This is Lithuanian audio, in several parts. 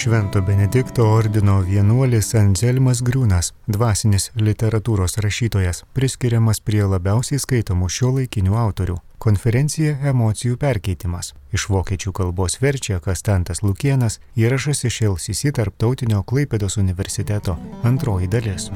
Švento Benedikto ordino vienuolis Anzelmas Griūnas, dvasinis literatūros rašytojas, priskiriamas prie labiausiai skaitomų šiuolaikinių autorių. Konferencija Emocijų perkeitimas. Iš vokiečių kalbos verčia Kastantas Lukėnas, įrašas iš LCC Tarptautinio Klaipėdos universiteto, antroji dalis.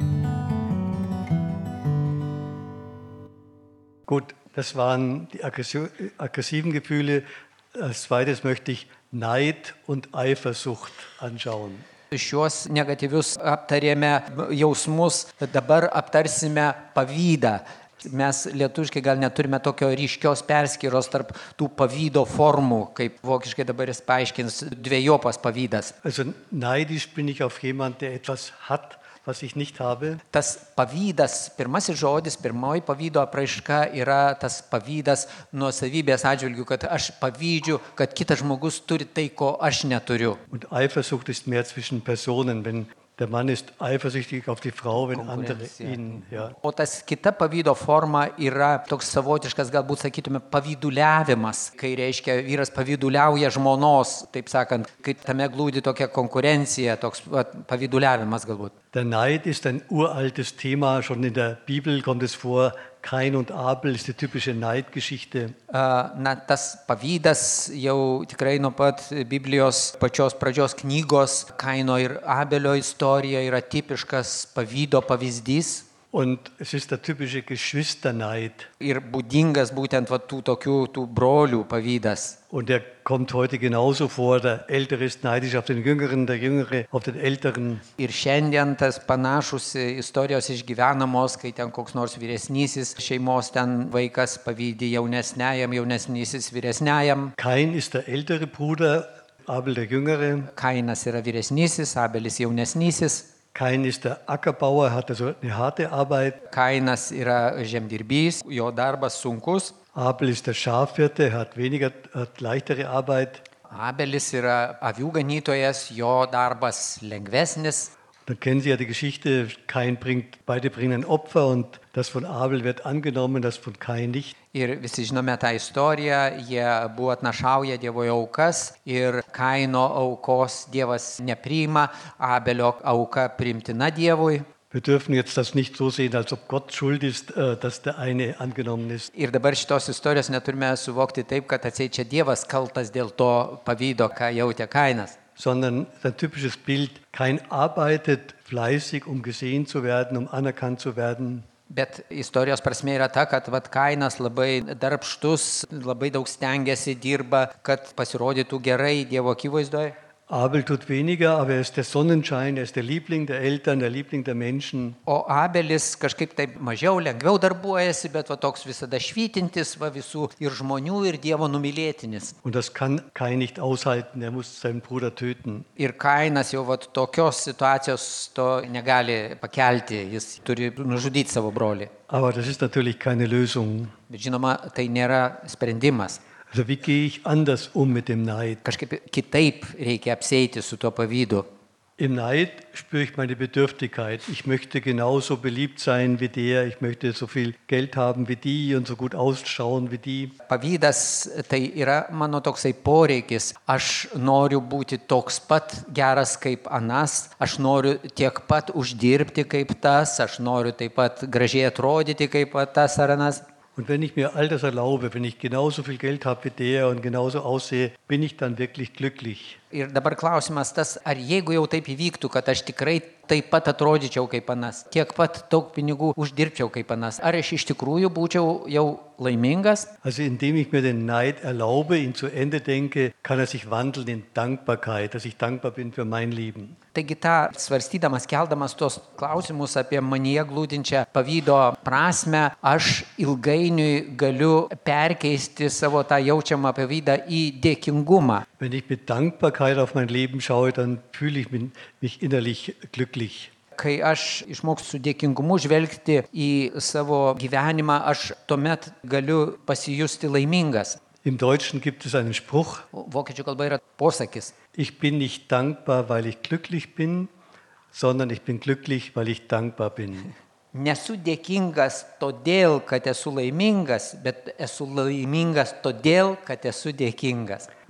Gut, das waren die aggressiven Gefühle. Als zweites möchte ich Neid und Eifersucht anschauen. Šiuos negatyvius aptarėme jausmus, dabar aptarsime pavydą. Mes lietuviškai gal neturime tokio ryškios perskyros tarp tų pavydo formų, kaip vokiškai dabar jis paaiškins, dvejopas pavydas. Also neidisch bin ich auf jemand, der etwas hat, was ich nicht habe. Tas pavydas, pirmasis žodis, pirmoji pavydo apraiška yra tas pavydas nuosavybės atžvilgių, kad aš pavydžiu, kad kitas žmogus turi tai, ko aš neturiu. Und Eifersucht ist mehr zwischen Personen, wenn der Mann ist eifersüchtig auf die Frau, wenn andere ihn, ja. O tas kita pavydo forma yra toks savotiškas, galbūt sakytume, pavyduliavimas, kai reiškia vyras pavyduliauja žmonos, taip sakant, kai tame glūdi tokia konkurencija, toks pavyduliavimas galbūt. Der Neid ist ein uraltes Thema, schon in der Bibel kommt es vor. Kain und Abel ist die typische Neidgeschichte. Tas pavydas jau tikrai nuo pat Biblijos pačios pradžios knygos Kaino ir Abelio istorija yra tipiškas pavydo pavyzdys. Und es ist der typische Geschwisterneid. Ir būdingas būtent tų brolių pavydas. Und der kommt heute genauso vor. Der Ältere ist neidisch auf den Jüngeren, der Jüngere auf den Älteren. Ir šiandien tas panašus istorijos išgyvenamos, kai ten koks nors vyresnysis šeimos ten vaikas pavydi jaunesniajam, jaunesnysis vyresniajam. Kain ist der ältere Bruder, Abel der Jüngere. Kainas yra vyresnysis, Abelis jaunesnysis. Kain ist der Ackerbauer, hat also eine harte Arbeit. Kainas yra žemdirbys, jo darbas sunkus. Abel ist der Schafhirte, hat leichtere Arbeit. Abelis yra avių ganytojas, jo darbas lengvesnis. Dann kennen Sie ja die Geschichte, beide bringen Opfer und das von Abel wird angenommen, das von Kain nicht. Ir visi žinome tą istoriją, jie buvo atnašauja Dievo aukas ir Kaino aukos Dievas nepriima, Abelio auka priimtina Dievui. Wir dürfen jetzt das nicht so sehen, als ob Gott schuld ist, dass der eine angenommen ist. Ir dabar šitos istorijos neturime suvokti taip, kad atseit čia Dievas kaltas dėl to pavydo, ką jautė Kainas. Sondern ein typisches Bild, Kain arbeitet fleißig, gesehen zu werden, anerkannt zu werden. Bet istorijos prasmė yra ta, kad Kainas labai darbštus, labai daug stengiasi, dirba, kad pasirodytų gerai Dievo akivaizdoje. Abel tut weniger, aber er ist der Sonnenschein, er ist der Liebling der Eltern, der Liebling der Menschen. O Abelis kažkaip taip mažiau, lengviau darbuojasi, bet toks visada švytintis visų ir žmonių, ir Dievo numylėtinis. Und das kann Kain nicht aushalten, er muss seinen Bruder töten. Ir Kainas jau tokios situacijos to negali pakelti, jis turi nužudyti savo brolį. Aber das ist natürlich keine Lösung. Bet žinoma, tai nėra sprendimas. Also wie gehe ich anders mit dem Neid? Kažkaip kitaip reikia apseiti su tuo pavydu. Im Neid spüre ich meine Bedürftigkeit. Ich möchte genauso beliebt sein wie der, ich möchte so viel Geld haben wie die und so gut ausschauen wie die. Pavydas tai yra mano toksai poreikis. Aš noriu būti toks pat geras kaip anas, aš noriu tiek pat uždirbti kaip tas, aš noriu taip pat gražiai atrodyti kaip tas ar anas. Und wenn ich mir all das erlaube, wenn ich genauso viel Geld habe wie der und genauso aussehe, bin ich dann wirklich glücklich? Ir dabar klausimas tas, ar jeigu jau taip įvyktų, kad aš tikrai taip pat atrodyčiau kaip anas, tiek pat daug pinigų uždirbčiau kaip anas, ar aš iš tikrųjų būčiau jau laimingas? Also indem ich mir den Neid erlaube, ihn zu Ende denke, kann sich wandeln in Dankbarkeit, dass ich dankbar bin für mein Leben. Taigi svarstydamas, keldamas tos klausimus apie manyje glūdinčią pavydo prasmę, aš ilgainiui galiu perkeisti savo tą jaučiamą pavydą į dėkingumą. Wenn ich mit Dankbarkeit auf mein Leben schaue, dann fühle ich mich innerlich glücklich. Kai aš išmoksiu su dėkingumu žvelgti į savo gyvenimą, aš tuomet galiu pasijusti laimingas. Im Deutschen gibt es einen Spruch. Vokiečių kalba yra posakis. Ich bin nicht dankbar, weil ich glücklich bin, sondern ich bin glücklich, weil ich dankbar bin. Nesu dėkingas todėl, kad esu laimingas, bet esu laimingas todėl, kad esu dėkingas.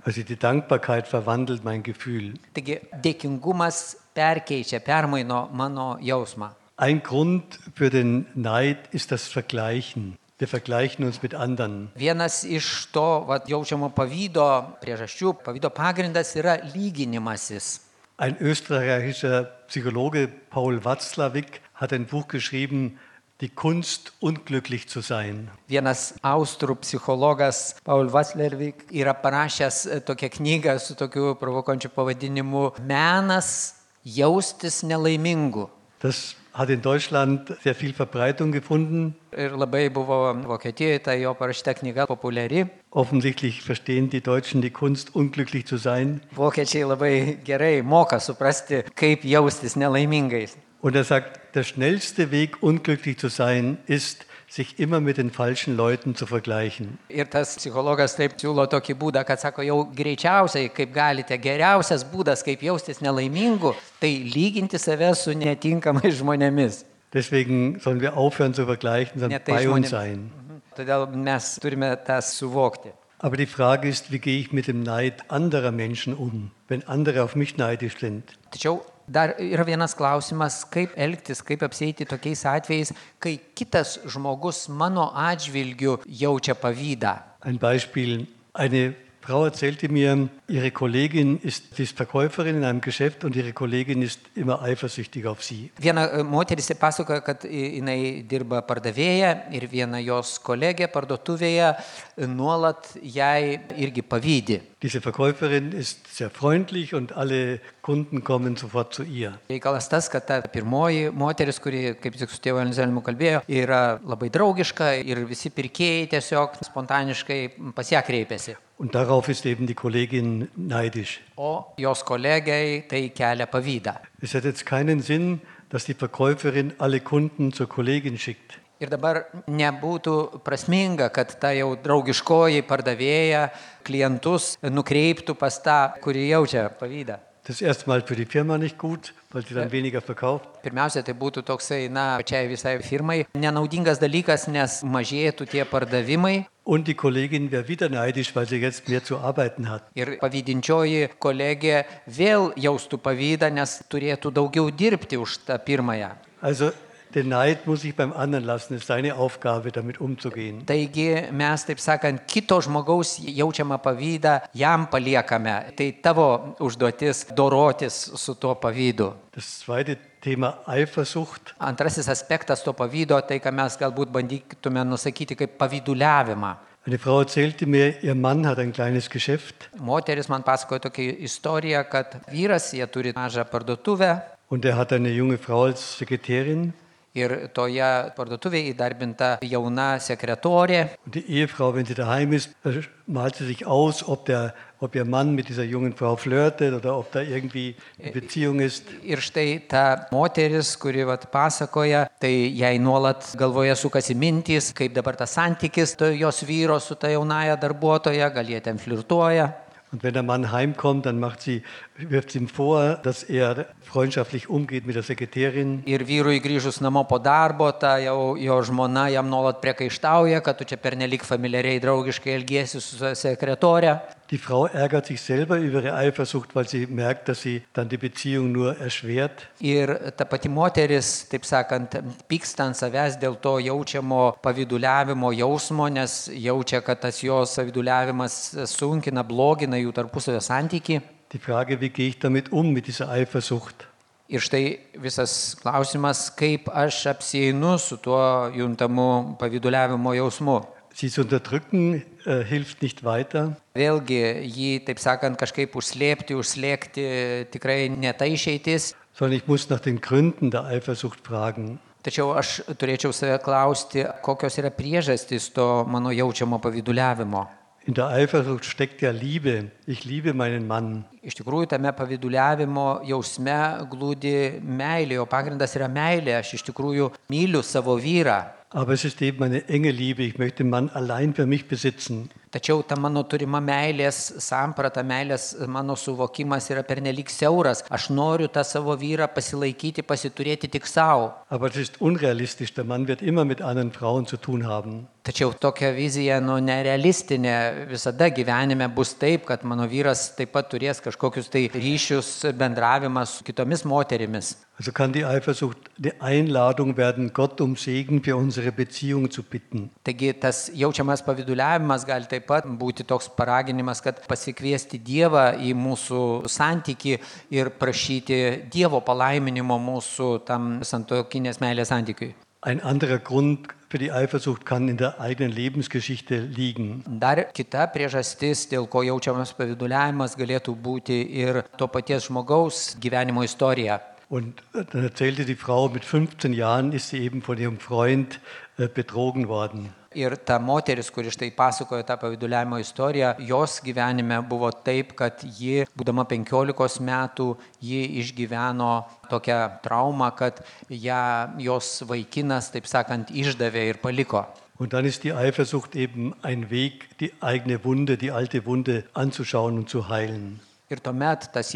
Also die Dankbarkeit verwandelt mein Gefühl. Taigi dėkingumas perkeičia, permaino mano jausmą. Ein Grund für den Neid ist das Vergleichen. Wir vergleichen uns mit anderen. Vienas iš to jaučiamo pavydo priežasčių, pavydo pagrindas yra lyginimasis. Ein österreichischer Psychologe, Paul Watzlawick, hat ein Buch geschrieben, Die Kunst, unglücklich zu sein. Vienas austrų psichologas, Paul Watzlawick, yra parašęs tokią knygą su tokiu provokuojančiu pavadinimu Menas jaustis nelaimingu. Das hat in Deutschland sehr viel Verbreitung gefunden. Ir labai buvo Vokietijoje ta jo parašyta knyga populiari. Offensichtlich verstehen die Deutschen die Kunst, unglücklich zu sein. Vokiečiai labai gerai moka suprasti, kaip jaustis nelaimingais. Und er sagt, der schnellste Weg, unglücklich zu sein, ist, sich immer mit den falschen Leuten zu vergleichen. Ir tas psichologas taip siūlo tokį būdą, kad sako, jau greičiausiai, kaip galite, geriausias būdas, kaip jaustis nelaimingu, tai lyginti save su netinkamais žmonėmis. Deswegen sollen wir aufhören zu vergleichen, sondern bei uns sein. Todėl mes turime tą suvokti. Aber die Frage ist, wie gehe ich mit dem Neid anderer Menschen um, wenn andere auf mich neidisch sind? Tačiau dar yra vienas klausimas, kaip elgtis, kaip apsieiti tokiais atvejais, kai kitas žmogus mano atžvilgiu jaučia pavydą. Ein Beispiel, eine Frau erzählte mir, ihre Kollegin ist Verkäuferin in einem Geschäft und ihre Kollegin ist immer eifersüchtig auf sie. Viena moteris pasakoja, kad jinai dirba pardavėja ir viena jos kolegė parduotuvėje nuolat jai irgi pavydi. Diese Verkäuferin ist sehr freundlich und alle Kunden kommen sofort zu ihr. Reikalas tas, kad ta pirmoji moteris, kuri, kaip tik su tėvu Anzelmu kalbėjo, yra labai draugiška ir visi pirkėjai tiesiog spontaniškai pas ją kreipiasi. Und darauf ist eben die Kollegin neidisch. O jos kolegai tai kelia pavydą. Es hat jetzt keinen Sinn, dass die Verkäuferin alle Kunden zur Kollegin schickt. Ir dabar nebūtų prasminga, kad ta jau draugiškoji pardavėja klientus nukreiptų pas tą, kuri jaučia pavydą. Das ist erstmal für die Firma nicht gut, weil sie dann weniger verkauft. Pirmiausia, tai būtų toksai, pačiai visai firmai nenaudingas dalykas, nes mažėtų tie pardavimai. Und die Kollegin wäre wieder neidisch, weil sie jetzt mehr zu arbeiten hat. Ir pavydinčioji kolegė vėl jaustų pavydą, nes turėtų daugiau dirbti už tą pirmąją. Also den Neid muss ich beim anderen lassen, es ist seine Aufgabe, damit umzugehen. Taigi mes, taip sakant, kito žmogaus jaučiamą pavydą jam paliekame. Tai tavo užduotis dorotis su tuo pavydu. Das zweite Thema Eifersucht. Antrasis aspektas to pavydo, tai ką mes galbūt bandytume nusakyti kaip pavyduliavimą. Eine Frau erzählte mir, ihr Mann hat ein kleines Geschäft. Moteris man pasakojo tokią istoriją, kad vyras, jie turi mažą parduotuvę. Und er hat eine junge Frau als Sekretärin. Ir toje parduotuvėje įdarbinta jauna sekretorė. Und die Ehefrau, wenn sie daheim ist, malt sie sich aus, ob ihr Mann mit dieser jungen Frau flirtet oder ob da irgendwie eine Beziehung ist. Ir štai ta moteris, kuri pasakoja, tai jai nuolat galvoje sukasi mintys, kaip dabar tas santykis jos vyro su ta jaunaja darbuotoja, gal jie ten flirtuoja. Und wenn der Mann heimkommt, dann wirft sie ihm vor, dass er freundschaftlich umgeht mit der Sekretärin. Ir vyrui grįžus namo po darbo, ta jau jo žmona jam nuolat priekaištauja, kad tu čia pernelyg familiariai draugiškai elgiesi su sekretorė. Die Frau ärgert sich selber über ihre Eifersucht, weil sie merkt, dass sie dann die Beziehung nur erschwert. Ir ta pati moteris, taip sakant, pyksta ant savęs dėl to jaučiamo pavyduliavimo jausmo, nes jaučia, kad tas jos pavyduliavimas sunkina, blogina jų tarpusavio santykį. Die Frage, wie gehe ich damit mit dieser Eifersucht? Ir štai visas klausimas, kaip aš apsieinu su tuo juntamu pavyduliavimo jausmu. Sie zu unterdrücken hilft nicht weiter. Vėlgi, jį, taip sakant, kažkaip užslėpti tikrai ne ta išeitis. Sondern ich muss nach den Gründen der Eifersucht fragen. Tačiau aš turėčiau save klausti, kokios yra priežastys to mano jaučiamo pavyduliavimo. In der Eifersucht steckt ja Liebe. Ich liebe meinen Mann. Iš tikrųjų, tame pavyduliavimo jausme glūdi meilė, o pagrindas yra meilė. Aš iš tikrųjų myliu savo vyrą. Aber es ist eben eine enge Liebe. Ich möchte den Mann allein für mich besitzen. Tačiau ta mano turima meilės samprata, meilės mano suvokimas yra pernelyg siauras. Aš noriu tą savo vyrą pasilaikyti, pasiturėti tik savo. Aber das ist unrealistisch. Der Mann wird immer mit anderen Frauen zu tun haben. Tačiau tokia vizija nerealistinė. Visada gyvenime bus taip, kad mano vyras taip pat turės kažkokius tai ryšius, bendravimą su kitomis moterimis. Also kann die Eifersucht eine Einladung werden, Gott um Segen für unsere Beziehung zu bitten. Taigi tas jaučiamas pavyduliavimas gali taip pat būti toks paraginimas, kad pasikviesti Dievą į mūsų santykį ir prašyti Dievo palaiminimo mūsų tam santuokinės meilės santykiui. Ein anderer Grund für die Eifersucht kann in der eigenen Lebensgeschichte liegen. Dar kita priežastis, dėl ko jaučiamas pavyduliavimas, galėtų būti ir to paties žmogaus gyvenimo istorija. Und dann erzählte die Frau, mit 15 Jahren ist sie eben von ihrem Freund betrogen worden. Ir ta moteris, kuri štai pasakojo tą pavyduliavimo istoriją, jos gyvenime buvo taip, kad ji, būdama 15 metų, ji išgyveno tokią traumą, kad jos vaikinas, taip sakant, išdavė ir paliko. Und dann ist die Eifersucht eben ein Weg, die eigene Wunde, die alte Wunde anzuschauen und zu heilen. Ir tuomet tas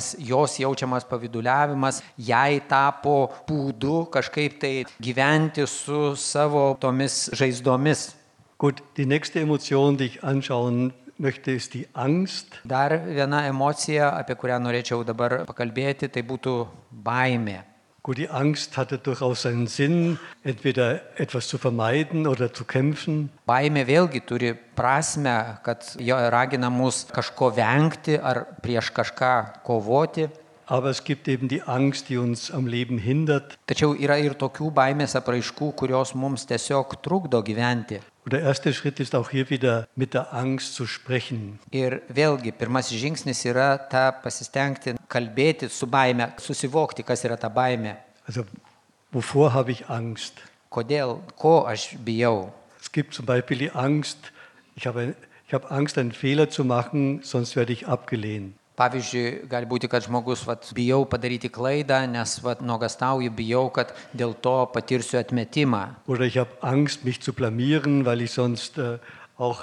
jos jaučiamas pavyduliavimas jai tapo būdu kažkaip tai gyventi su savo tomis žaizdomis. Gut, die nächste Emotion, die ich anschauen möchte, ist die Angst. Dar viena emocija, apie kurią norėčiau dabar pakalbėti, tai būtų baimė. Gut, die Angst hatte durchaus einen Sinn, entweder etwas zu vermeiden oder zu kämpfen. Baimė vėlgi turi prasmę, kad jo ragina mus kažko vengti ar prieš kažką kovoti. Aber es gibt eben die Angst, die uns am Leben hindert. Tačiau yra ir tokių baimės apraiškų, kurios mums tiesiog trukdo gyventi. Und der erste Schritt ist auch hier wieder mit der Angst zu sprechen. Ir vėlgi, pirmasis žingsnis yra pasistengti kalbėti su baime, susivokti, kas yra ta baimė. Also, wovor habe ich Angst? Kodėl, ko aš bijau? Es gibt zum Beispiel die Angst, ich habe Angst, einen Fehler zu machen, sonst werde ich abgelehnt. Pavyzdžiui, gali būti, kad žmogus bijau padaryti klaidą, nes nuogąstauju, bijau, kad dėl to patirsiu atmetimą. Oder ich habe Angst, mich zu blamieren, weil ich sonst auch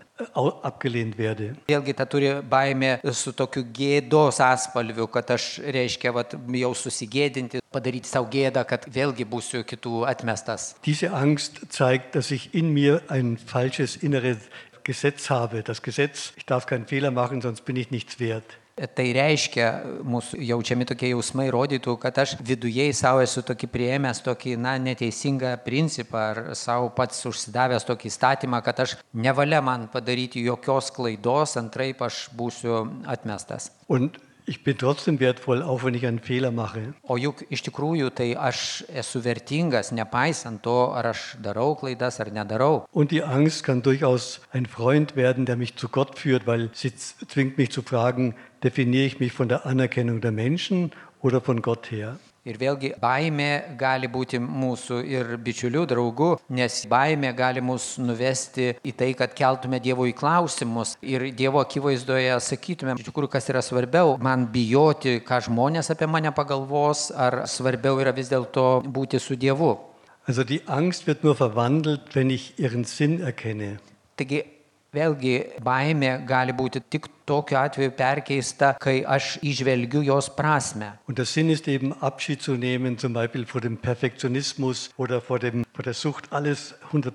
abgelehnt werde. Vėlgi, ta turi baimė su tokiu gėdos atspalviu, kad aš, bijau susigėdinti, padaryti savo gėdą, kad vėlgi būsiu kitų atmestas. Diese Angst zeigt, dass ich in mir ein falsches inneres Gesetz habe. Das Gesetz, ich darf keinen Fehler machen, sonst bin ich nichts wert. Tai reiškia, mūsų jaučiami tokie jausmai rodytų, kad aš viduje savo esu tokį priėmęs tokį neteisingą principą ar savo pats užsidavęs tokį įstatymą, kad aš nevalia man padaryti jokios klaidos, antraip aš būsiu atmestas. Und ich bin trotzdem wertvoll, auch wenn ich einen Fehler mache. O juk iš tikrųjų tai aš esu vertingas, nepaisant to, ar aš darau klaidas ar nedarau. Und die Angst kann durchaus ein Freund werden, der mich zu Gott führt, weil sie zwingt mich zu fragen, definiere ich mich von der Anerkennung der Menschen oder von Gott her? Ir vėlgi, baimė gali būti mūsų ir bičiulių, draugų, nes baimė gali mus nuvesti į tai, kad keltume Dievui klausimus ir Dievo akivaizdoje sakytume, iš tikrųjų, kas yra svarbiau, man bijoti, ką žmonės apie mane pagalvos, ar svarbiau yra vis dėlto būti su Dievu. Also die Angst wird nur verwandelt, wenn ich ihren Sinn erkenne. Taigi, vėlgi, baimė gali būti tik tokiu atveju perkeista, kai aš įžvelgiu jos prasmę. Und der Sinn ist eben, Abschied zu nehmen, zum Beispiel vor dem Perfektionismus oder vor der Sucht, alles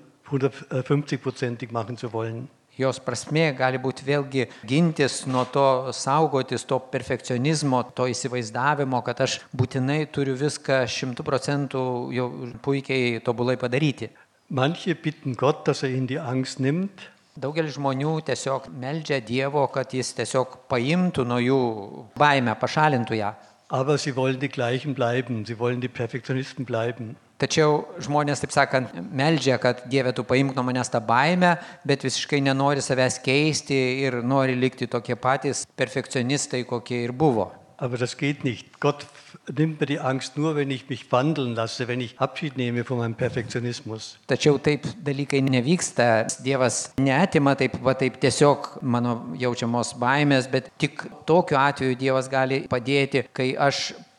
150% machen zu wollen. Jos prasmė gali būti vėlgi gintis nuo to, saugotis to perfekcionizmo, to įsivaizdavimo, kad aš būtinai turiu viską 100% jau puikiai tobulai padaryti. Manche bitten Gott, dass ihnen die Angst nimmt. Daugelis žmonių tiesiog meldžia Dievo, kad jis tiesiog paimtų nuo jų baimę, pašalintų ją. Aber sie wollen die gleichen bleiben, sie wollen die Perfektionisten bleiben. Tačiau žmonės, taip sakant, meldžia, kad Dieve, tu paimk nuo manęs tą baimę, bet visiškai nenori savęs keisti ir nori likti tokie patys perfekcionistai, kokie ir buvo. Aber das geht nicht. Gott nimmt mir die Angst nur, wenn ich mich wandeln lasse, wenn ich Abschied nehme von meinem Perfektionismus. Tačiau taip dalykai nevyksta. Dievas neatima taip tiesiog mano jaučiamos baimės, bet tik tokiu atveju Dievas gali padėti, kai aš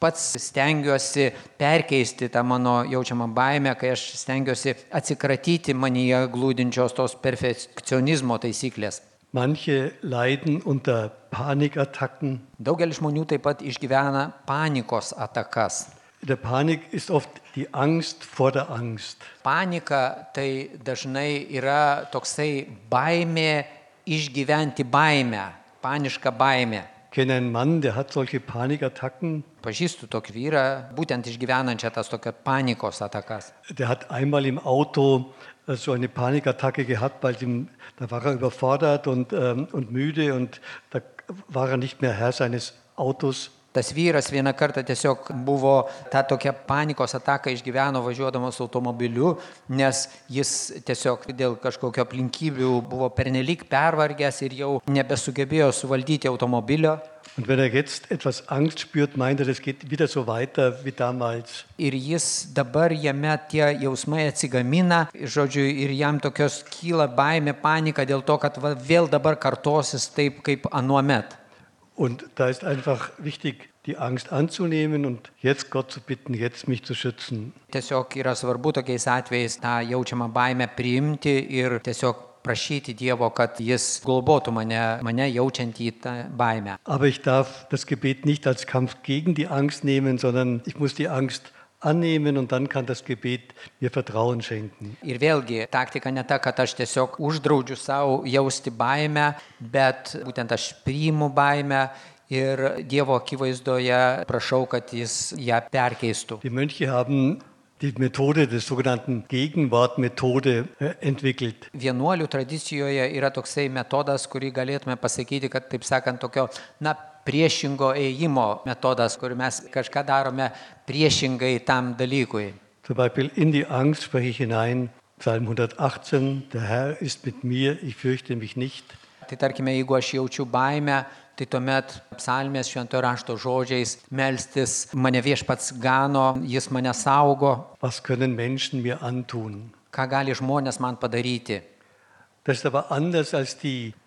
pats stengiuosi perkeisti tą mano jaučiamą baimę, kai aš stengiuosi atsikratyti manyje glūdinčios tos perfekcionizmo taisyklės. Manche leiden unter Panikattacken. Daugelis žmonių taip pat išgyvena panikos atakas. In der Panik ist oft die Angst vor der Angst. Panika tai dažnai yra toksai baimė išgyventi baimę, paniška baimė. Ich kenne einen Mann, der hat solche Panikattacken. Pažįstu tokį vyrą, būtent išgyvenančią tas tokias panikos atakas. Der hat einmal im Auto so eine Panikattacke gehabt, weil da war er überfordert und müde und da war er nicht mehr Herr seines Autos. Tas vyras vieną kartą tiesiog buvo tą tokią panikos ataką išgyveno važiuodamas automobiliu, nes jis tiesiog dėl kažkokio aplinkybių buvo pernelyg pervargęs ir jau nebesugebėjo suvaldyti automobilio. Und wenn er jetzt etwas Angst spürt, meint er, das geht wieder so weiter wie damals. Ir jis dabar jame tie jausmai atsigamina, žodžiu, ir jam tokios kyla baimė, panika dėl to, kad vėl dabar kartosis taip kaip anuomet. Und da ist einfach wichtig, die Angst anzunehmen und jetzt Gott zu bitten, jetzt mich zu schützen. Tiesiog yra svarbu tokiais atvejais tą jaučiamą baimę priimti ir tiesiog prašyti Dievo, kad jis globotų mane jaučiantį tą baimę. Aber ich darf das Gebet nicht als Kampf gegen die Angst nehmen, sondern ich muss die Angst annehmen und dann kann das Gebet mir Vertrauen schenken. Ir vėlgi, taktika ne ta, kad aš tiesiog uždraudžiu savo jausti baimę, bet būtent aš priimu baimę ir Dievo akivaizdoje prašau, kad jis ją perkeistų. Die Mönche haben die Methode des sogenannten Gegenwartmethode entwickelt. Vienuolių tradicijoje yra toksai metodas, kurį galėtume pasakyti, kad taip sakant, tokio, priešingo ėjimo metodas, kur mes kažką darome priešingai tam dalykui. Zum Beispiel in die Angst spreche ich hinein, Psalm 118, der Herr ist mit mir, ich fürchte mich nicht. Tai tarkime, jeigu aš jaučiu baimę, tai tuomet psalmės šventojo rašto žodžiais melstis, mane Viešpats gano, jis mane saugo. Was können Menschen mir antun? Ką gali žmonės man padaryti? Das ist aber anders als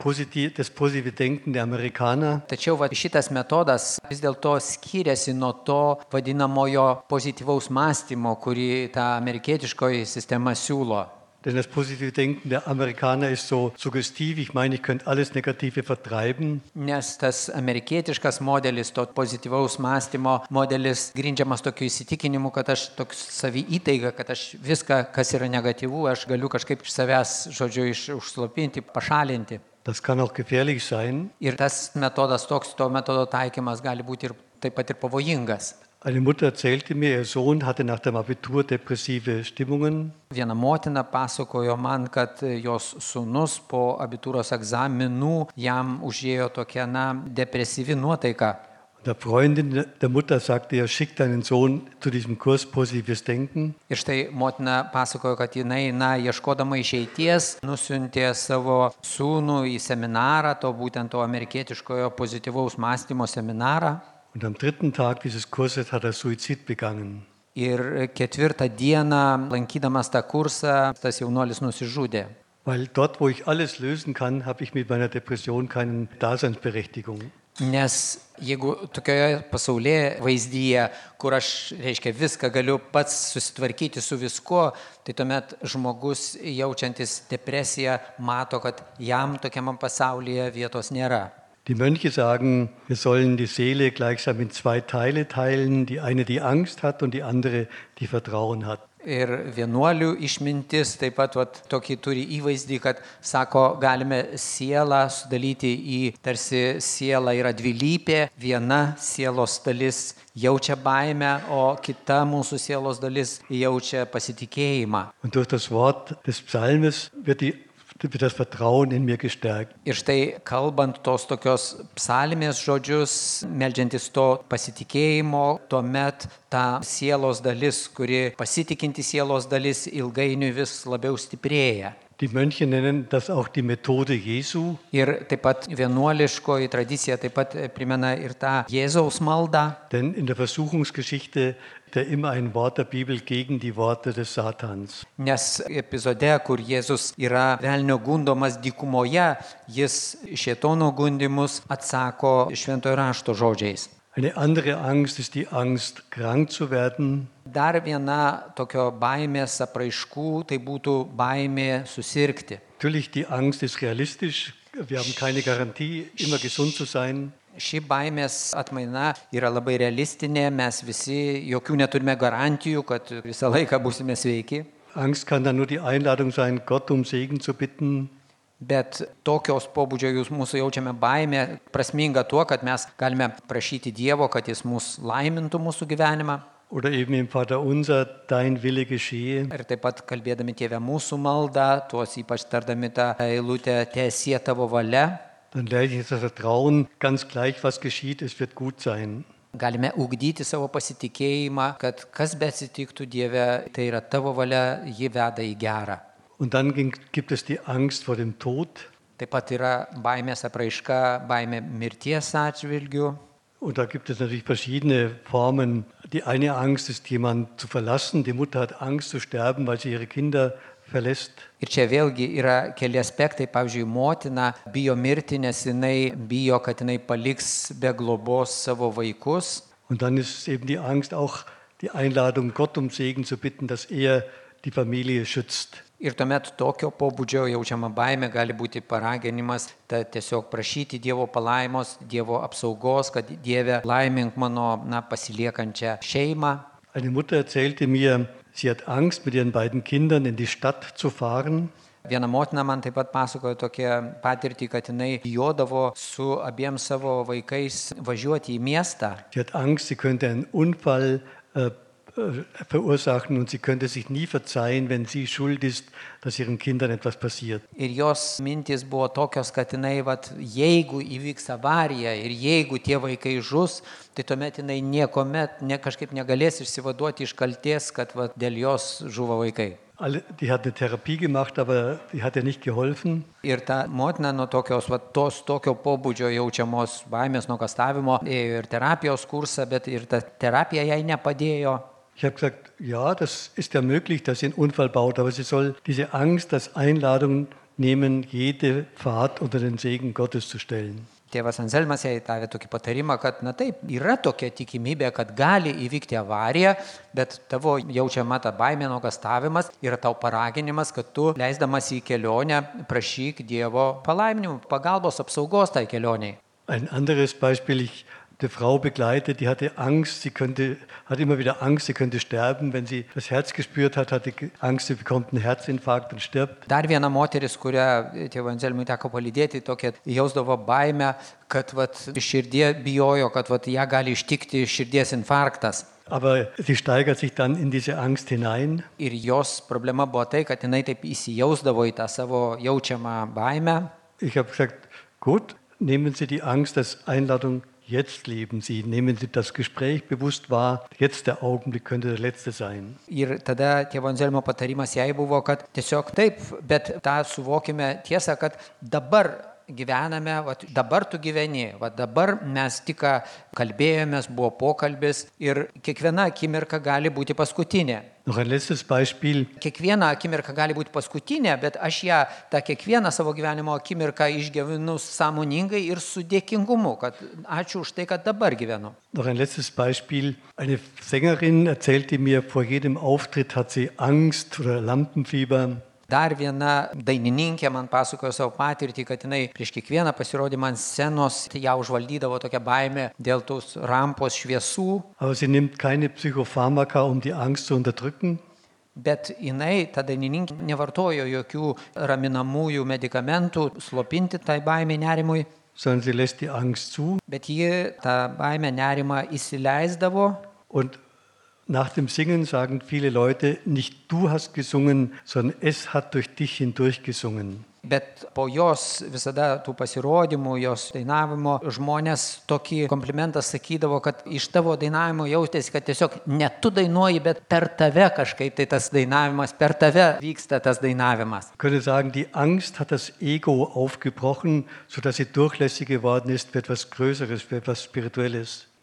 das positive Denken der Amerikaner. Tačiau šitas metodas vis dėlto skiriasi nuo to vadinamojo pozityvaus mąstymo, kurį ta amerikietiškoji sistema siūlo. Denn das positive Denken der Amerikaner ist so suggestiv, ich meine, ich könnte alles Negative vertreiben. Nes tas amerikietiškas modelis, to pozityvaus mąstymo modelis grindžiamas tokiu įsitikinimu, kad aš toks saviįtaiga, kad aš viską, kas yra negatyvu, aš galiu kažkaip iš savęs, žodžiu, užslopinti, pašalinti. Das kann auch gefährlich sein. Ir tas metodas toks, to metodo taikymas gali būti ir taip pat ir pavojingas. Eine Mutter erzählte mir, ihr Sohn hatte nach dem Abitur depressive Stimmungen. Viena motina pasakojo man, kad jos sūnus po abitūros egzaminų jam užėjo tokia, depresyvi nuotaika. Der Freundin der Mutter sagte, er schickt deinen Sohn zu diesem Kurs Positives Denken. Ir štai motina pasakojo, kad jinai, ieškodama išeities, nusiuntė savo sūnų į seminarą, būtent to amerikietiškojo pozityvaus mąstymo seminarą. Und am 3. Tag dieses Kurses hat er Suizid begangen. Ir 4. dieną, lankydamas tą kursą, tas jaunuolis nusižudė. Weil dort, wo ich alles lösen kann, habe ich mit meiner Depression keine Daseinsberechtigung. Nes jeigu tokioje pasaulyje vaizdyje, kur aš, viską galiu pats susitvarkyti su viskuo, tai tuomet žmogus jaučiantis depresiją mato, kad jam tokiam pasaulyje vietos nėra. Die Mönche sagen, wir sollen die Seele gleichsam in 2 Teile teilen, die eine die Angst hat und die andere die Vertrauen hat. Ir vienuolių išmintis taip pat tokį turi įvaizdį, kad sako, galime sielą sudalyti į, tarsi siela yra dvilypė, viena sielos dalis jaučia baimę, o kita mūsų sielos dalis jaučia pasitikėjimą. Und durch das Wort des Psalmes wird das Vertrauen in mir gestärkt. Ir štai kalbant tos tokios psalmės žodžius, meldžiantis to pasitikėjimo, tuomet ta sielos dalis, kuri pasitikinti sielos dalis, ilgainiui vis labiau stiprėja. Die Mönche nennen das auch die Methode Jesu. Ir taip pat vienuoliškoji tradicija taip pat primena ir tą Jėzaus maldą. Denn in der Versuchungsgeschichte immer ein Wort der Bibel gegen die Worte des Satans. Nes epizode, kur Jėzus yra velnio gundomas dykumoje, jis šėtono gundimus atsako šventojo rašto žodžiais. Eine andere Angst ist die Angst, krank zu werden. Dar viena tokio baimės apraiškų tai būtų baimė susirgti. Natürlich, die Angst ist realistisch. Wir haben keine Garantie, immer gesund zu sein. Ši baimės atmaina yra labai realistinė, mes visi jokių neturime garantijų, kad visą laiką būsime sveiki. Angst kann dann nur die Einladung sein, Gott um Segen zu bitten. Bet tokios pobūdžio mūsų jaučiame baimę prasminga tuo, kad mes galime prašyti Dievo, kad Jis mus laimintų mūsų gyvenimą. Oder eben im Vater unser, dein Wille geschehe. Ir taip pat kalbėdami Tėve mūsų maldą, tuos ypač tardami tą eilutę tiesie tavo valia. Dann lerne ich das Vertrauen, ganz gleich was geschieht, es wird gut sein. Galime ugdyti savo pasitikėjimą, kad kas beatsitiktų Dieve, tai yra tavo valia, ji veda į gerą. Und dann gibt es die Angst vor dem Tod. Taip pat yra baimės apraiška, baimė mirties atžvilgių. Und da gibt es natürlich verschiedene Formen. Die eine Angst ist, jemanden zu verlassen. Die Mutter hat Angst zu sterben, weil sie ihre Kinder verlässt. Ir čia vėlgi yra keli aspektai. Pavyzdžiui, motina bijo mirti, nes jinai bijo, kad jinai paliks be globos savo vaikus. Und dann ist eben die Angst auch die Einladung, Gott um Segen zu bitten, dass er die Familie schützt. Ir tuomet tokio pobūdžio jaučiama baimė gali būti paraginimas, tiesiog prašyti Dievo palaimos, Dievo apsaugos, kad Dieve laimink mano pasiliekančią šeimą. Eine Mutter erzählte mir, sie hat Angst, mit ihren beiden Kindern in die Stadt zu fahren. Viena motina man taip pat pasakojo tokią patirtį, kad jinai bijodavo su abiem savo vaikais važiuoti į miestą. Sie hat Angst, sie könnte einen Unfall verursachen und sie könnte sich nie verzeihen, wenn sie schuld ist, dass ihren Kindern etwas passiert. Ir jos mintis buvo tokios, kad jinai, jeigu įvyks avarija ir jeigu tie vaikai žus, tai tuomet jinai niekuomet kažkaip negalės išsivaduoti iš kaltės, kad dėl jos žuvo vaikai. Die hat eine Therapie gemacht, aber die hat ihr nicht geholfen. Ir ta motina nuo tokio pobūdžio jaučiamos baimės nuogąstavimo ėjo ir terapijos kursą, bet ir ta terapija jai nepadėjo. Ich habe gesagt, ja, das ist ja möglich, dass sie einen Unfall baut, aber sie soll diese Angst als Einladung nehmen, jede Fahrt unter den Segen Gottes zu stellen. Tėvas Anselmas jai davė tokį patarimą, kad taip, yra tokia tikimybė, kad gali įvykti avarija, bet tavo jaučiama ta baimė nuogąstavimas yra tau paraginimas, kad tu, leisdamas į kelionę, prašyk Dievo palaiminimų, pagalbos, apsaugos tai kelioniai. Ein anderes Beispiel, die Frau begleitet, die hatte Angst, hat immer wieder Angst, sie könnte sterben. Wenn sie das Herz gespürt hat, hatte Angst, sie bekommt einen Herzinfarkt und stirbt. Dar viena moteris, kurią tėvo Anselmui teko palydėti, tokia jausdavo baimę, kad širdie bijojo, kad ją gali ištikti širdies infarktas. Aber sie steigert sich dann in diese Angst hinein. Ir jos problema buvo tai, kad jinai taip įsijausdavo į tą savo jaučiamą baimę. Ich habe gesagt, gut, nehmen Sie die Angst als Einladung. Jetzt leben Sie, nehmen Sie das Gespräch bewusst wahr, jetzt der Augenblick könnte der letzte sein. Ir tada tėvo Anselmo patarimas jai buvo, kad tiesiog taip, bet tą suvokime tiesą, kad dabar gyvename, dabar tu gyveni, dabar mes tik kalbėjomės, buvo pokalbis ir kiekviena akimirka gali būti paskutinė. Noch ein letztes Beispiel. Kiekviena akimirka gali būti paskutinė, bet aš tą kiekvieną savo gyvenimo akimirką išgyvenu sąmoningai ir su dėkingumu, kad ačiū už tai, kad dabar gyvenu. Noch ein letztes Beispiel. Eine Sängerin erzählte mir, vor jedem Auftritt hat sie Angst oder Lampenfieber. Dar viena dainininkė man pasakojo savo patirtį, kad jinai prieš kiekvieną pasirodymą ant scenos ją užvaldydavo tokia baimė dėl tos rampos šviesų. Aber sie nimmt keine Psychopharmaka, um die Angst zu unterdrücken. Bet jinai, ta dainininkė, nevartojo jokių raminamųjų medikamentų slopinti tai baimė nerimui. Sondern sie lässt die Angst zu. Bet ji tą baimę nerimą įsileisdavo. Und nach dem Singen sagen viele Leute, nicht du hast gesungen, sondern es hat durch dich hindurch gesungen. Bet po jos visada tų pasirodymų, jos dainavimo žmonės tokį komplimentą sakydavo, kad iš tavo dainavimo jautėsi, kad tiesiog ne tu dainuoji, bet per tave kažkaip tai tas dainavimas, per tave vyksta tas dainavimas. Ich könnte sagen, die Angst hat das Ego aufgebrochen, sodass sie durchlässig geworden ist für etwas Größeres, für etwas Spirituelles.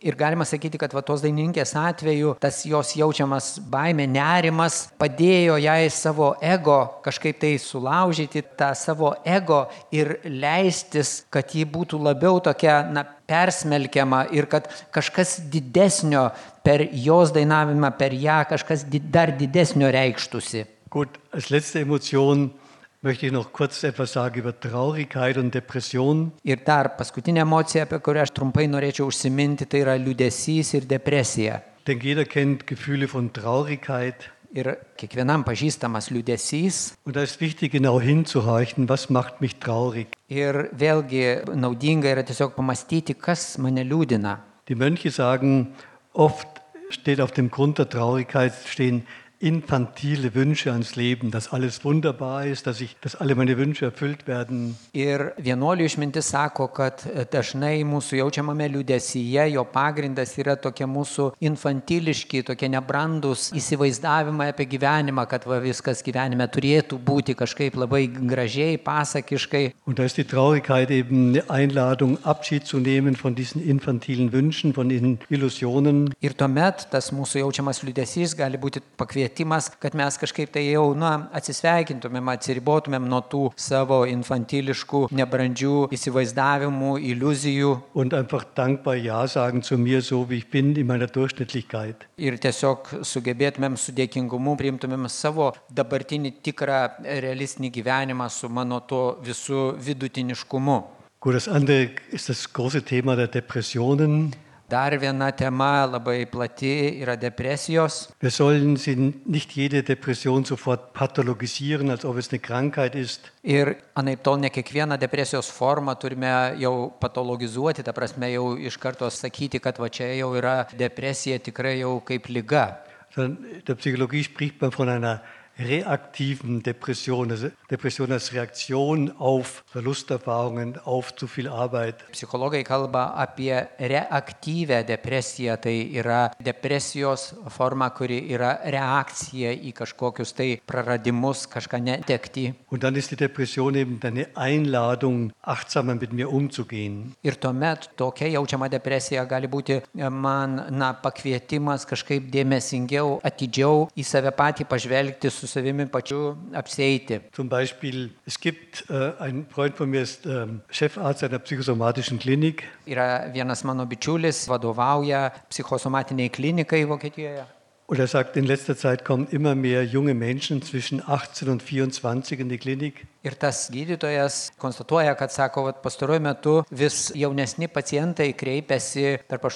Ir galima sakyti, kad va tos dainininkės atveju tas jos jaučiamas baimė, nerimas padėjo jai savo ego kažkaip tai sulaužyti, tą savo ego ir leistis, kad ji būtų labiau tokia, persmelkiama ir kad kažkas didesnio per jos dainavimą, per ją kažkas dar didesnio reikštųsi. Gut, als letzte Emotion möchte ich noch kurz etwas sagen über Traurigkeit und Depression. Ir dar paskutinė emocija, apie kurią aš trumpai norėčiau užsiminti, tai yra liūdesys ir depresija. Ich denke, jeder kennt Gefühle von Traurigkeit. Ir kiekvienam pažįstamas liūdesys. Und da ist wichtig, genau hinzuhorchen, was macht mich traurig. Ir vėlgi naudinga yra tiesiog pamastyti, kas mane liūdina. Die Mönche sagen, oft steht auf dem Grund der Traurigkeit stehen infantile Wünsche ans Leben, dass alles wunderbar ist, dass alle meine Wünsche erfüllt werden. Ir vienuolių išmintis sako, kad dažnai mūsų jaučiamame liūdesyje jo pagrindas yra tokie mūsų infantiliški, tokie nebrandus įsivaizdavimai apie gyvenimą, kad viskas gyvenime turėtų būti kažkaip labai gražiai, pasakiškai. Und da ist die Traurigkeit eben eine Einladung, Abschied zu nehmen von diesen infantilen Wünschen, von diesen Illusionen. Ir tuomet tas mūsų jaučiamas liūdesys gali būti pakvietimas, kad mes kažkaip tai jau atsisveikintumėm, atsiribotumėm nuo tų savo infantiliškų, nebrandžių įsivaizdavimų, iliuzijų. Und einfach dankbar Ja sagen zu mir, so wie ich bin, in meiner Durchschnittlichkeit. Ir tiesiog sugebėtumėm su dėkingumu, priimtumėm savo dabartinį tikrą realistinį gyvenimą su mano to visų vidutiniškumu. Gut, das andere ist das große Thema der Depressionen. Dar viena tema labai plati yra depresijos. Wir sollen nicht jede Depression sofort pathologisieren, als ob es eine Krankheit ist. Ir anaiptol ne kiekvieną depresijos formą turime jau patologizuoti, ta prasme jau iš karto sakyti, kad va čia jau yra depresija tikrai jau kaip liga. In der Psychologie spricht man von einer reaktiven Depression, also Depression als Reaktion auf Verlusterfahrungen, auf zu viel Arbeit. Psichologai kalba apie reaktyvę depresiją, tai yra depresijos forma, kuri yra reakcija į kažkokius tai praradimus, kažką netekti. Und dann ist die Depression eben eine Einladung, achtsamer mit mir umzugehen. Ir tuomet tokia jaučiama depresija gali būti man pakvietimas kažkaip dėmesingiau, atidžiau į save patį pažvelgti, su savimi pačiu apsieiti. Zum Beispiel, es gibt ein Freund von mir, ist Chefarzt einer psychosomatischen Klinik. Yra vienas mano bičiulis, vadovauja psichosomatiniai klinikai Vokietijoje. Und er sagt, in letzter Zeit kommen immer mehr junge Menschen zwischen 18 und 24 in die Klinik. Ir tas gydytojas konstatuoja, kad sako, pastaruoju metu vis jaunesni pacientai kreipiasi tarp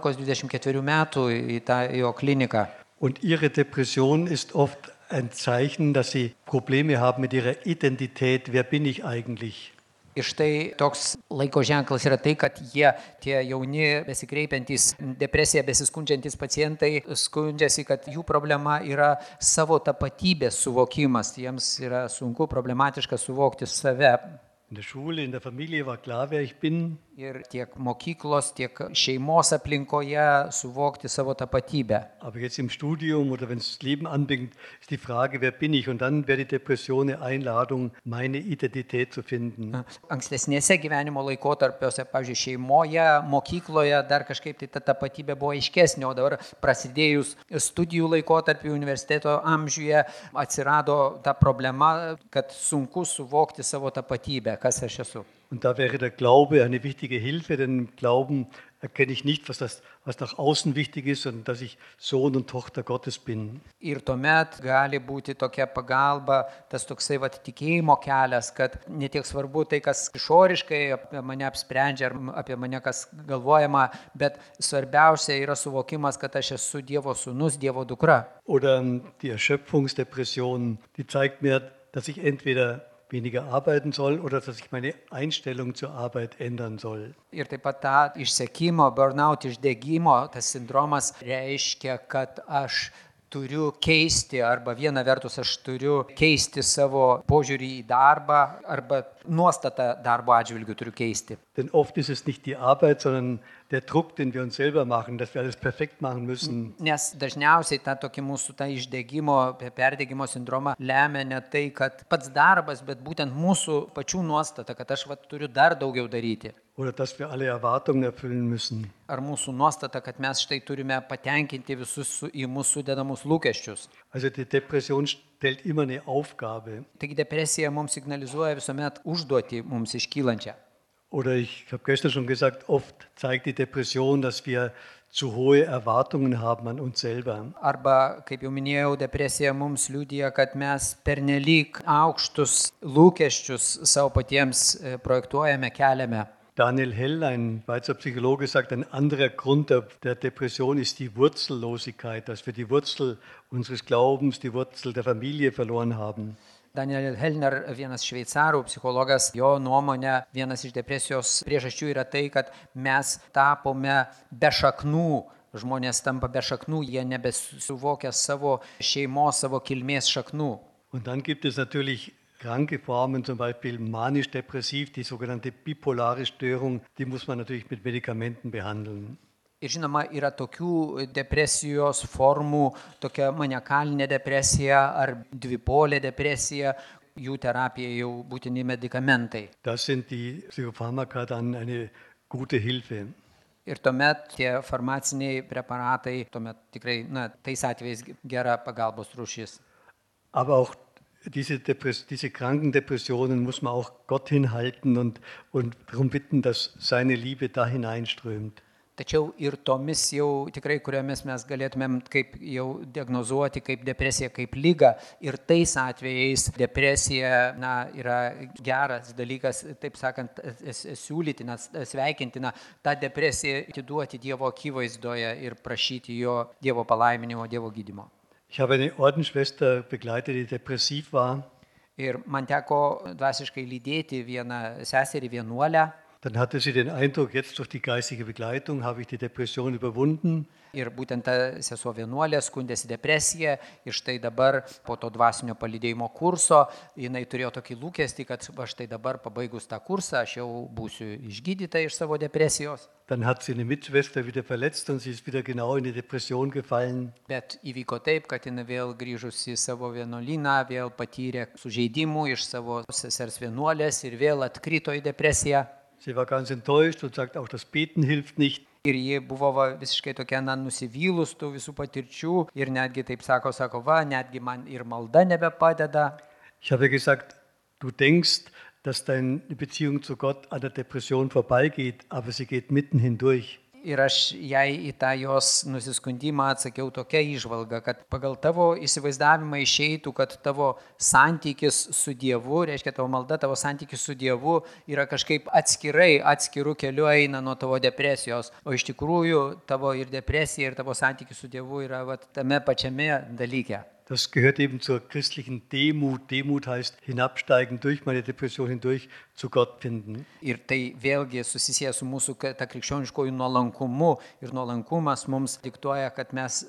18-24 metų į tą jo kliniką. Und ihre Depression ist oft ein Zeichen, dass sie Probleme haben mit ihrer Identität. Wer bin ich eigentlich? Ir štai toks laiko ženklas yra tai, kad tie jauni besikreipiantys depresiją besiskundžiantys pacientai skundžiasi, kad jų problema yra savo tapatybės suvokimas. Jiems yra sunku, problematiška suvokti save. In der Schule, in der Familie war klar, wer ich bin. Ir tiek mokyklos, tiek šeimos aplinkoje suvokti savo tapatybę. Aber jetzt im Studium oder wenn das Leben anfängt, ist die Frage, wer bin ich? Und dann wäre die Depression eine Einladung, meine Identität zu finden. Ankstesnėse gyvenimo laikotarpiuose, pavyzdžiui, šeimoje, mokykloje dar kažkaip tai ta tapatybė buvo aiškesnė, o dabar prasidėjus studijų laikotarpiu universiteto amžiuje atsirado ta problema, kad sunku suvokti savo tapatybę, kas aš esu. Und da wäre der Glaube eine wichtige Hilfe, denn im Glauben erkenne ich nicht, was nach außen wichtig ist, sondern dass ich Sohn und Tochter Gottes bin. Ir tuomet gali būti tokia pagalba, tas toksai tikėjimo kelias, kad netiek svarbu tai, kas išoriškai apie mane apsprendžia ar apie mane kas galvojama, bet svarbiausia yra suvokimas, kad aš esu Dievo sūnus, Dievo dukra. Oder die Erschöpfungsdepression, die zeigt mir, dass ich entweder weniger arbeiten soll oder dass ich meine Einstellung zur Arbeit ändern soll. Ir taip pat ta išsekimo, burnout, išdegimo, tas sindromas reiškia, kad aš turiu keisti, arba viena vertus aš turiu keisti savo požiūrį į darbą, arba nuostatą darbo atžvilgiu turiu keisti. Denn oft ist es nicht die Arbeit, sondern der Druck, den wir uns selber machen, dass wir alles perfekt machen müssen. Nes dažniausiai ta tokia mūsų ta išdegimo, perdegimo sindroma lemia ne tai, kad pats darbas, bet būtent mūsų pačių nuostata, kad aš turiu dar daugiau daryti. oder dass wir alle Erwartungen erfüllen müssen. Ar mūsų nuostata, kad mes štai turime patenkinti visus į mūsų sudedamus lūkesčius. Also die Depression stellt immer eine Aufgabe. Taigi depresija mums signalizuoja visuomet užduotį mums iškylančią. Oder ich habe gestern schon gesagt, oft zeigt die Depression, dass wir zu hohe Erwartungen haben an uns selber. Arba, kaip jau minėjau, depresija mums liudija, kad mes pernelyg aukštus lūkesčius savo patiems projektuojame, keliame. Daniel Hell, ein Schweizer Psychologe, sagt, ein anderer Grund der Depression ist die Wurzellosigkeit, dass wir die Wurzel unseres Glaubens, die Wurzel der Familie verloren haben. Daniel Hellner, vienas šveicarų psichologas, jo nuomonė, vienas iš depresijos priežasčių yra tai, kad mes tapome be šaknų, žmonės tampa be šaknų, jie nebesuvokia savo šeimos, savo kilmės šaknų. Und dann gibt es natürlich kranke Formen, zum Beispiel manisch-depressiv, die sogenannte bipolare Störung, die muss man natürlich mit Medikamenten behandeln. Ir žinoma, yra tokių depresijos formų, tokia maniakalinė depresija ar dvipolė depresija, jų terapija jau būtini medikamentai. Das sind die Psychopharmaka dann eine gute Hilfe. Ir tuomet tie farmaciniai preparatai, tuomet tikrai, tais atvejais gera pagalbos rūšis. Aber auch diese kranken Depressionen muss man auch Gott hinhalten und darum bitten, dass seine Liebe da hineinströmt. Tačiau ir tomis jau tikrai, kuriomis mes galėtumėm kaip jau diagnozuoti kaip depresiją, kaip ligą, ir tais atvejais depresija yra geras dalykas, taip sakant, siūlytinas, sveikintina tą depresiją atiduoti Dievo akivaizdoje ir prašyti jo Dievo palaiminimo, Dievo gydymo. Ich habe eine Ordensschwester begleitet, die depressiv war. Ir man teko dvasiškai lydėti vieną seserį vienuolę. Dann hatte sie den Eindruck, jetzt durch die geistige Begleitung habe ich die Depression überwunden. Ir būtent ta sesuo vienuolė skundėsi depresiją ir štai dabar po to dvasinio palydėjimo kurso jinai turėjo tokį lūkestį, kad štai dabar pabaigus tą kursą aš jau būsiu išgydyta iš savo depresijos. Dann hat sie eine Mitschwester wieder verletzt und sie ist wieder genau in die Depression gefallen. Bet įvyko taip, kad jinai vėl grįžusi į savo vienuolyną, vėl patyrė sužeidimų iš savo sesers vienuolės ir vėl atkrito į depresiją. Sie war ganz enttäuscht und sagt, auch das Beten hilft nicht. Ir ji buvo visiškai tokia nusivylus tų visų patirčių ir netgi taip sako, netgi man ir malda nebepadeda. Ich habe gesagt, du denkst, dass deine Beziehung zu Gott an der Depression vorbeigeht, aber sie geht mitten hindurch. Ir aš jai į tą jos nusiskundimą atsakiau tokia įžvalga, kad pagal tavo įsivaizdavimą išeitų, kad tavo santykis su Dievu, reiškia tavo malda, tavo santykis su Dievu yra kažkaip atskirų keliu eina nuo tavo depresijos, o iš tikrųjų tavo ir depresija, ir tavo santykis su Dievu yra tame pačiame dalyke. Das gehört eben zur christlichen Demut. Demut heißt hinabsteigen durch meine Depression hindurch zu Gott finden. Ir tai vėlgi susisieja su mūsų ta krikščioniškoju nuolankumu. Ir nuolankumas mums diktuoja, kad mes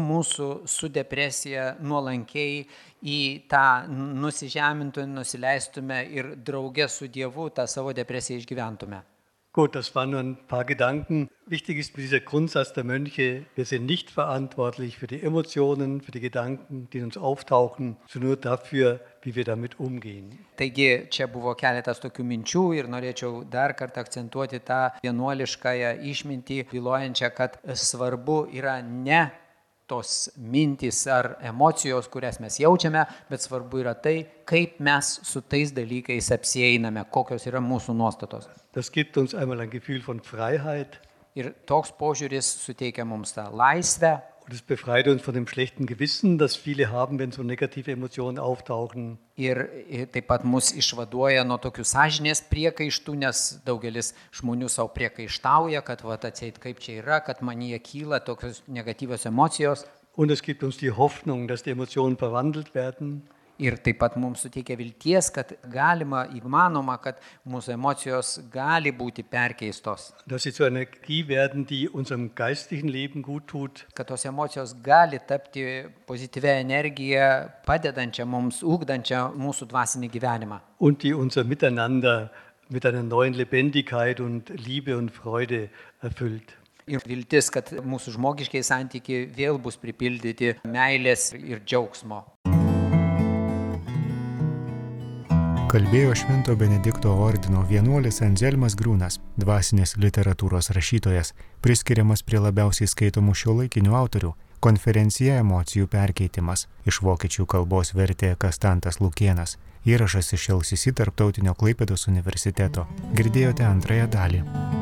su depresija nuolankiai į tą nusižemintume, nusileistume ir drauge su Dievu tą savo depresiją išgyventume. Gut, das waren nur ein paar Gedanken. Wichtig ist dieser Grundsatz der Mönche, wir sind nicht verantwortlich für die Emotionen, für die Gedanken, die uns auftauchen, sondern nur dafür, wie wir damit umgehen. Taigi, čia buvo keletas tokių minčių ir norėčiau dar kartą akcentuoti tą vienuoliškąją išmintį, bylojančią, kad svarbu yra ne tos mintys ar emocijos, kurias mes jaučiame, bet svarbu yra tai, kaip mes su tais dalykais apsieiname, kokios yra mūsų nuostatos. Das gibt uns einmal ein Gefühl von Freiheit. Ir toks požiūris suteikia mums tą laisvę. Und es befreit uns von dem schlechten Gewissen, das viele haben, wenn so negative Emotionen auftauchen. Ir taip pat mus išvaduoja nuo tokių sąžinės priekaištų, nes daugelis žmonių savo priekaištauja, kad atseit kaip čia yra, kad manyje kyla tokios negatyvios emocijos. Und es gibt uns die Hoffnung, dass die Emotionen verwandelt werden. Ir taip pat mums suteikia vilties, kad įmanoma, kad mūsų emocijos gali būti perkeistos. Dass sie zu einer Energie werden, die unserem geistlichen Leben gut tut. Kad tos emocijos gali tapti pozityvia energija, padedančia mums, ugdančia mūsų dvasinį gyvenimą. Und die unser Miteinander mit einer neuen Lebendigkeit und Liebe und Freude erfüllt. Ir viltis, kad mūsų žmogiškiai santykiai vėl bus pripildyti meilės ir džiaugsmo. Kalbėjo Švento Benedikto ordino vienuolis Anzelmas Grūnas, dvasinės literatūros rašytojas, priskiriamas prie labiausiai skaitomų šiuolaikinių autorių. Konferencija Emocijų perkeitimas. Iš vokiečių kalbos vertė Kastantas Lukėnas. Įrašas iš LCC Tarptautinio Klaipėdos universiteto. Girdėjote antrąją dalį.